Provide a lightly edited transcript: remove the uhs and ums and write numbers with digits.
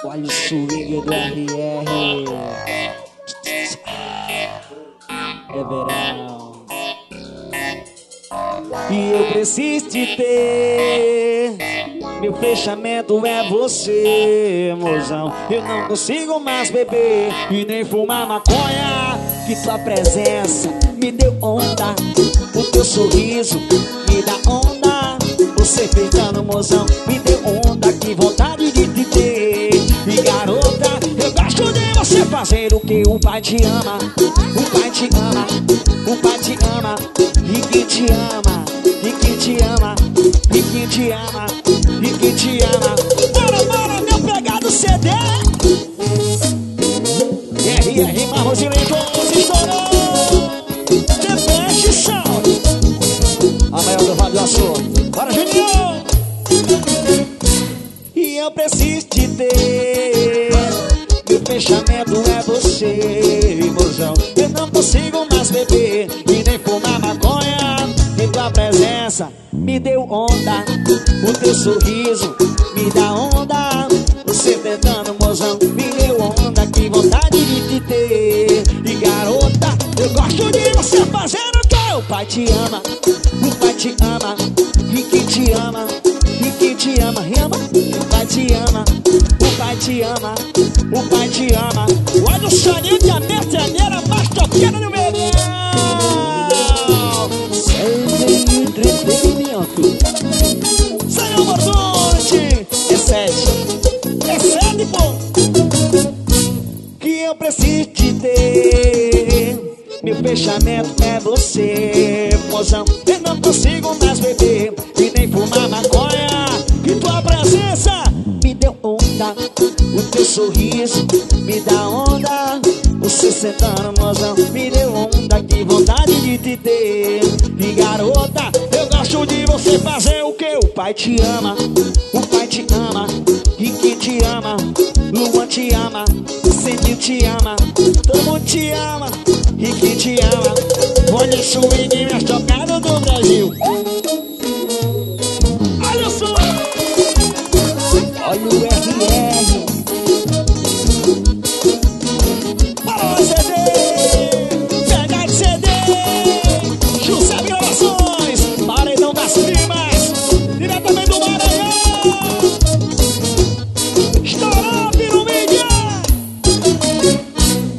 Olha o swing do RR. É verão. E eu preciso te ter. Meu fechamento é você, mozão. Eu não consigo mais beber e nem fumar maconha. Que tua presença me deu onda. O teu sorriso me dá onda. Você feitando, mozão, me deu onda. Que vontade de te ter. E garota, eu gosto de você fazer o que o pai te ama. O pai te ama, o pai te ama. E que te ama, e que te ama, e que te ama, e que te ama. Bora, bora, meu pegado CD. RR Marrozinho em todos estourou. The Best Sound. A maior do Vale do Açu. Bora, Juninho. E eu preciso te ter. Meu fechamento é você, mozão. Eu não consigo mais beber e nem fumar maconha. E tua presença me deu onda. O teu sorriso me dá onda. Você tentando, mozão, me deu onda. Que vontade de te ter. E garota, eu gosto de você fazendo o que o pai te ama. O pai te ama, e que te ama, e que te ama, ama. O pai te ama, o pai te ama, o pai te ama. Olha o soninho de a merceneira mais toqueira no verão. Sem entretenimento. Senhor Mordonte, é 7, pô. Que eu preciso te ter. Meu fechamento é você, mozão. Eu não consigo mais beber e nem fumar maconha. Que tua presença me deu onda. O teu sorriso me dá onda. Você sentando, mozão, me deu onda. Que vontade de te ter. E garota, eu gosto de você fazer o que o pai te ama. O pai te ama, e que te ama. Luan te ama, Cendil te ama. Todo mundo te ama, e que te ama. Olha o swing mais tocado do Brasil.